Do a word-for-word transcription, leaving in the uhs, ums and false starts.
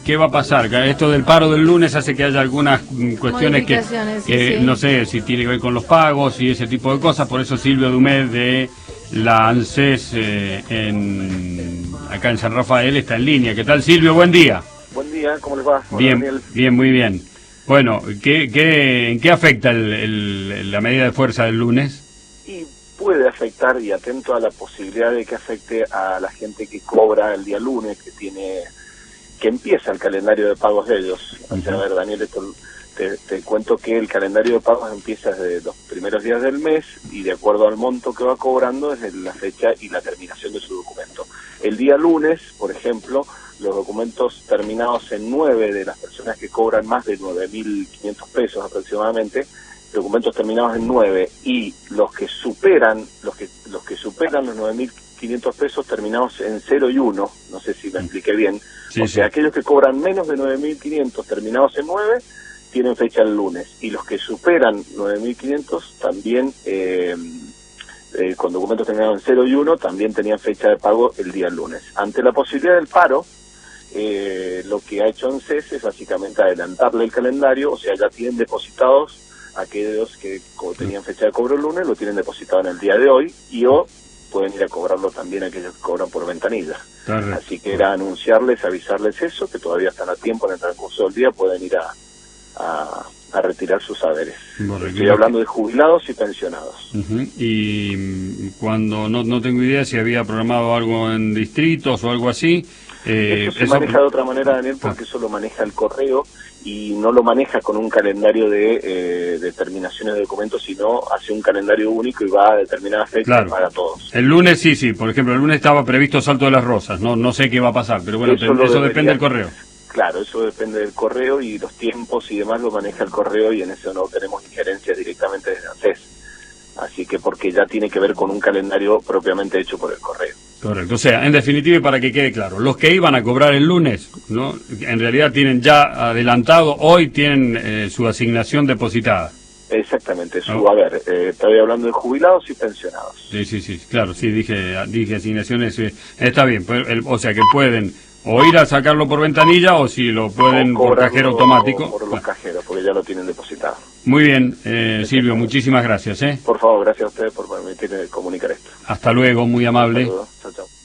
¿qué va a pasar? Esto del paro del lunes hace que haya algunas cuestiones que, que sí. no sé si tiene que ver con los pagos y ese tipo de cosas. Por eso Silvio Dumet de la ANSES eh, en, acá en San Rafael está en línea. ¿Qué tal, Silvio? Buen día. Buen día, ¿cómo les va? Hola, bien, Daniel. bien, muy bien. Bueno, ¿qué, qué, ¿en qué afecta el, el, la medida de fuerza del lunes? Y puede afectar, y atento a la posibilidad de que afecte a la gente que cobra el día lunes, que tiene que empieza el calendario de pagos de ellos. Uh-huh. O sea, a ver, Daniel, esto, te, te cuento que el calendario de pagos empieza desde los primeros días del mes y de acuerdo al monto que va cobrando desde la fecha y la terminación de su documento. El día lunes, por ejemplo, los documentos terminados en nueve de las personas que cobran más de nueve mil quinientos pesos aproximadamente, documentos terminados en nueve, y los que superan los que los que superan los nueve mil quinientos pesos terminados en cero y uno, no sé si me expliqué bien, sí, o sea, sí. Aquellos que cobran menos de nueve mil quinientos terminados en nueve tienen fecha el lunes, y los que superan nueve mil quinientos también eh, eh, con documentos terminados en cero y uno también tenían fecha de pago el día lunes. Ante la posibilidad del paro, eh, lo que ha hecho ANSES es básicamente adelantarle el calendario, o sea, ya tienen depositados aquellos que tenían fecha de cobro el lunes, lo tienen depositado en el día de hoy, y o pueden ir a cobrarlo también aquellos que cobran por ventanilla. Claro. Así que era anunciarles, avisarles eso, que todavía están a tiempo en el transcurso del día, pueden ir a, a, a retirar sus saberes. Bueno, estoy hablando de jubilados y pensionados. Uh-huh. Y cuando no, no tengo idea si había programado algo en distritos o algo así. Eh, eso se eso... maneja de otra manera, Daniel, porque ah. eso lo maneja el correo y no lo maneja con un calendario de eh, determinaciones de documentos, sino hace un calendario único y va a determinadas fechas claro. para todos. El lunes sí, sí, por ejemplo, el lunes estaba previsto Salto de las Rosas, no no sé qué va a pasar, pero bueno, eso, te, eso debería, depende del correo. Claro, eso depende del correo y los tiempos y demás lo maneja el correo y en eso no tenemos injerencias directamente desde ANSES. Así que porque ya tiene que ver con un calendario propiamente hecho por el correo. Correcto, o sea, en definitiva, y para que quede claro, los que iban a cobrar el lunes, ¿no? En realidad tienen ya adelantado, hoy tienen eh, su asignación depositada. Exactamente, su, oh. a ver, eh, estoy hablando de jubilados y pensionados. Sí, sí, sí, claro, sí, dije dije asignaciones, eh, está bien, pues, el, o sea que pueden o ir a sacarlo por ventanilla o si lo pueden por cajero automático. Por los cajeros, porque ya lo tienen depositado. Muy bien, eh, Silvio, muchísimas gracias. ¿eh? Por favor, gracias a ustedes por permitirme comunicar esto. Hasta luego, muy amable.